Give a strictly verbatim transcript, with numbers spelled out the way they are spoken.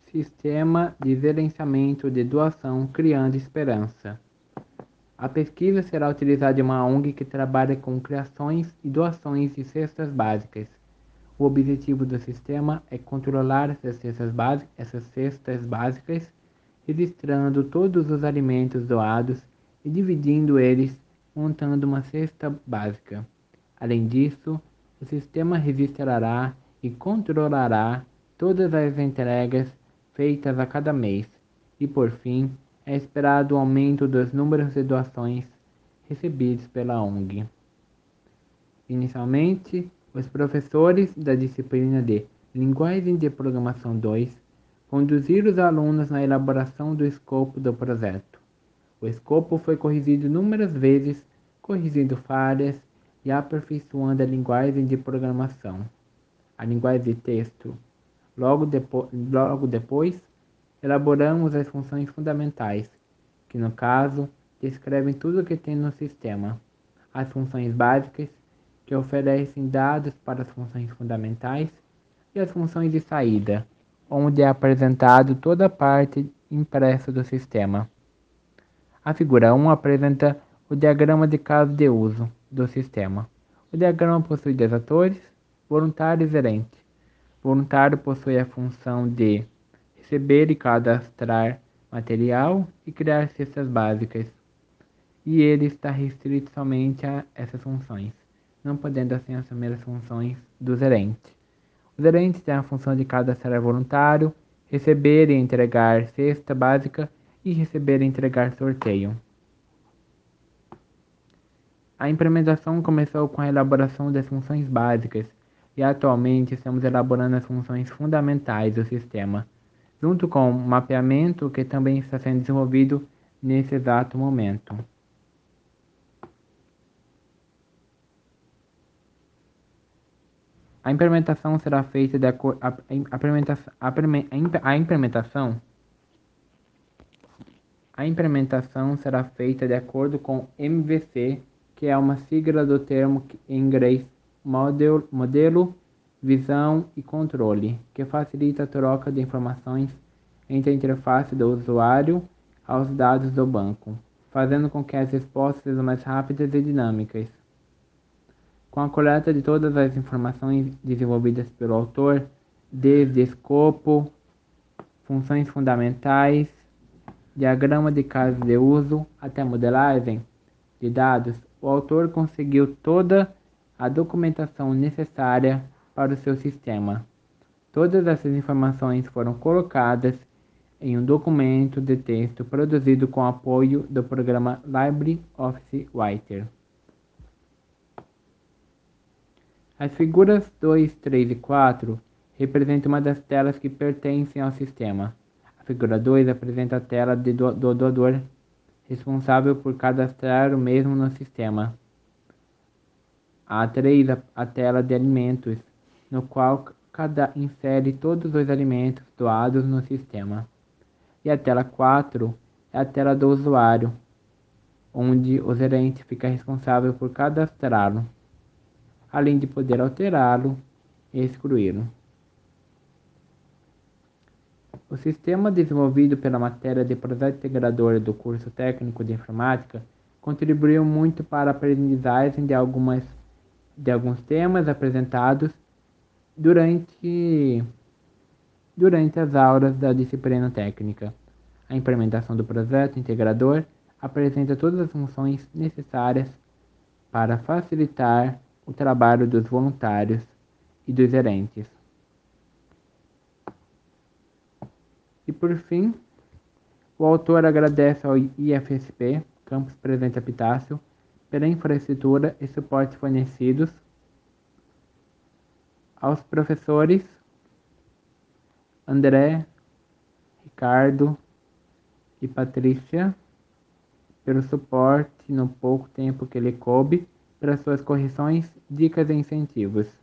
Sistema de gerenciamento de doação Criando Esperança. A pesquisa será utilizada em uma O N G que trabalha com criações e doações de cestas básicas. O objetivo do sistema é controlar essas cestas básicas, essas cestas básicas, registrando todos os alimentos doados e dividindo eles, montando uma cesta básica. Além disso, o sistema registrará e controlará todas as entregas feitas a cada mês, e por fim, é esperado o aumento dos números de doações recebidos pela O N G. Inicialmente, os professores da disciplina de Linguagem de Programação dois conduziram os alunos na elaboração do escopo do projeto. O escopo foi corrigido inúmeras vezes, corrigindo falhas e aperfeiçoando a linguagem de programação, a linguagem de texto. Logo, depo logo depois, elaboramos as funções fundamentais, que no caso descrevem tudo o que tem no sistema. As funções básicas, que oferecem dados para as funções fundamentais, e as funções de saída, onde é apresentado toda a parte impressa do sistema. A figura um apresenta o diagrama de caso de uso do sistema. O diagrama possui dois atores, voluntário e gerente. O voluntário possui a função de receber e cadastrar material e criar cestas básicas, e ele está restrito somente a essas funções, não podendo assim assumir as funções do gerente. O gerente tem a função de cadastrar voluntário, receber e entregar cesta básica e receber e entregar sorteio. A implementação começou com a elaboração das funções básicas e atualmente estamos elaborando as funções fundamentais do sistema, junto com o mapeamento que também está sendo desenvolvido nesse exato momento. A implementação será feita de acordo a, a, implementação, a, a implementação a implementação será feita de acordo com M V C, que é uma sigla do termo em inglês model, modelo, visão e controle, que facilita a troca de informações entre a interface do usuário aos dados do banco, fazendo com que as respostas sejam mais rápidas e dinâmicas. Com a coleta de todas as informações desenvolvidas pelo autor, desde escopo, funções fundamentais, diagrama de caso de uso até modelagem de dados, o autor conseguiu toda a documentação necessária para o seu sistema. Todas essas informações foram colocadas em um documento de texto produzido com apoio do programa LibreOffice Writer. As figuras dois, três e quatro representam uma das telas que pertencem ao sistema. A figura dois apresenta a tela de do, do doador, responsável por cadastrar o mesmo no sistema. A três, a, a tela de alimentos, no qual cada insere todos os alimentos doados no sistema. E a tela quatro é a tela do usuário, onde o gerente fica responsável por cadastrá-lo, além de poder alterá-lo e excluí-lo. O sistema desenvolvido pela matéria de projeto integrador do curso técnico de informática contribuiu muito para a aprendizagem de, algumas, de alguns temas apresentados durante, durante as aulas da disciplina técnica. A implementação do projeto integrador apresenta todas as funções necessárias para facilitar o trabalho dos voluntários e dos gerentes. E por fim, o autor agradece ao I F S P, Campus Presidente Epitácio, pela infraestrutura e suporte fornecidos, aos professores André, Ricardo e Patrícia, pelo suporte no pouco tempo que lhe coube, pelas suas correções, dicas e incentivos.